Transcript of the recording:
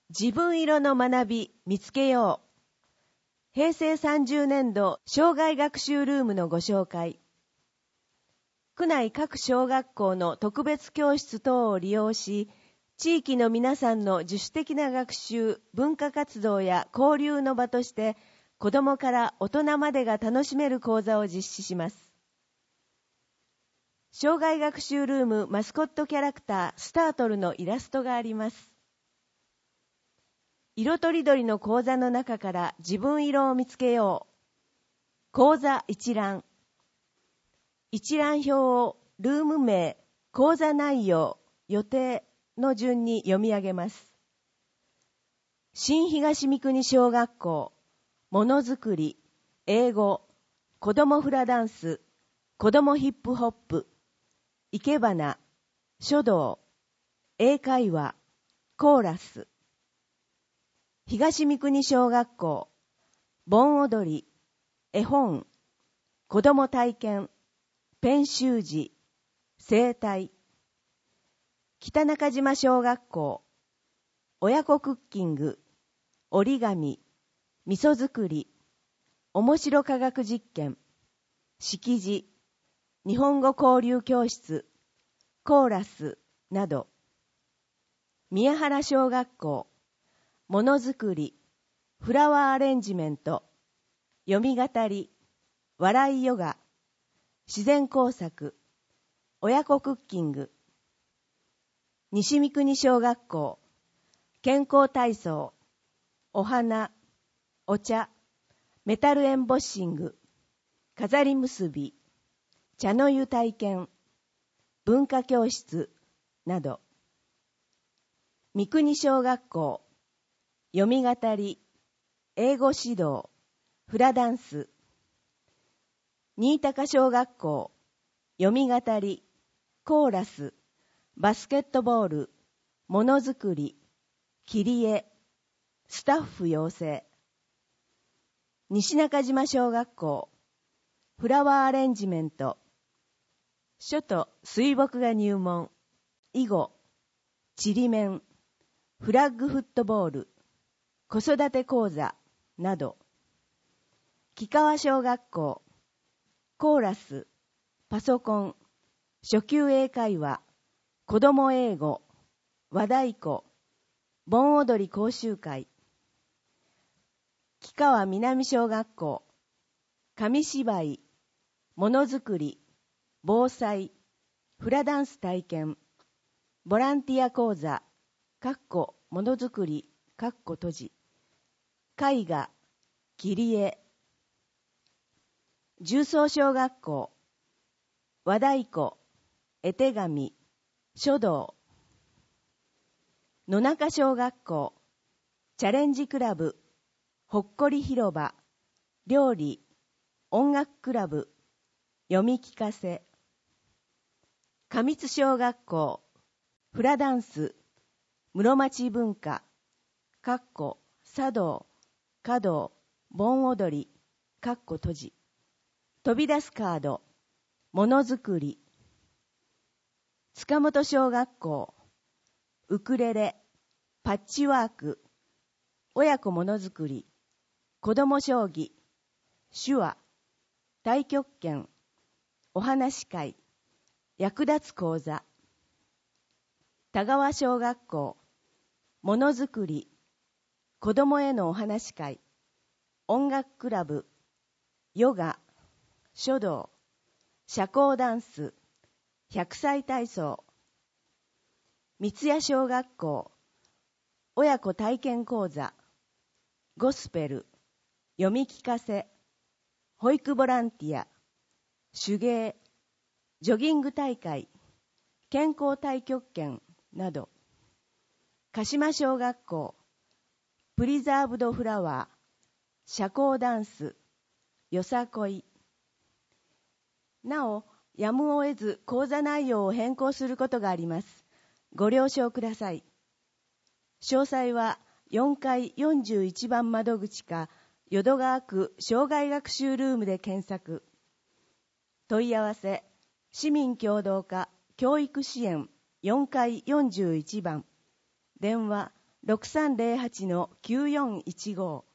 自分色の学び見つけよう。平成30年度生涯学習ルームのご紹介。区内各小学校の特別教室等を利用し、地域の皆さんの自主的な学習、文化活動や交流の場として、子どもから大人までが楽しめる講座を実施します。生涯学習ルームマスコットキャラクタースタートルのイラストがあります。色とりどりの講座の中から自分色を見つけよう。講座一覧。一覧表をルーム名、講座内容、予定の順に読み上げます。新東三国小学校、ものづくり、英語、子どもフラダンス、子どもヒップホップ、生け花、書道、英会話、コーラス。東三国小学校、盆踊り、絵本、子ども体験、ペン習字、生態。北中島小学校、親子クッキング、折り紙、味噌作り、面白科学実験、識字、日本語交流教室、コーラスなど。宮原小学校、ものづくり、フラワーアレンジメント、読み語り、笑いヨガ、自然工作、親子クッキング。西三国小学校、健康体操、お花、お茶、メタルエンボッシング、飾り結び、茶の湯体験、文化教室など。三国小学校、読み語り、英語指導、フラダンス。新高小学校、読み語り、コーラス、バスケットボール、ものづくり、切り絵、スタッフ養成。西中島小学校、フラワーアレンジメント、書と水墨画入門、囲碁、ちりめん、フラッグフットボール、子育て講座など。木川小学校、コーラス、パソコン、初級英会話、子ども英語、和太鼓、盆踊り講習会。木川南小学校、紙芝居、ものづくり、防災、フラダンス体験、ボランティア講座、ものづくり、閉じ。絵画、切り絵。重曹小学校、和太鼓、絵手紙、書道。野中小学校、チャレンジクラブ、ほっこり広場、料理、音楽クラブ、読み聞かせ。上津小学校、フラダンス、室町文化、茶道、華道、盆踊り、閉じ。飛び出すカード、ものづくり。塚本小学校、ウクレレ、パッチワーク、親子ものづくり、子ども将棋、手話、太極拳、お話し会、役立つ講座。田川小学校、ものづくり、子どもへのお話し会、音楽クラブ、ヨガ、書道、社交ダンス、100歳体操。三ツ谷小学校、親子体験講座、ゴスペル、読み聞かせ、保育ボランティア、手芸、ジョギング大会、健康太極拳など。鹿島小学校、プリザーブドフラワー、社交ダンス、よさこい。なお、やむを得ず講座内容を変更することがあります。ご了承ください。詳細は4階41番窓口か淀川区生涯学習ルームで検索。問い合わせ、市民協働課教育支援4階41番、電話 6308-9415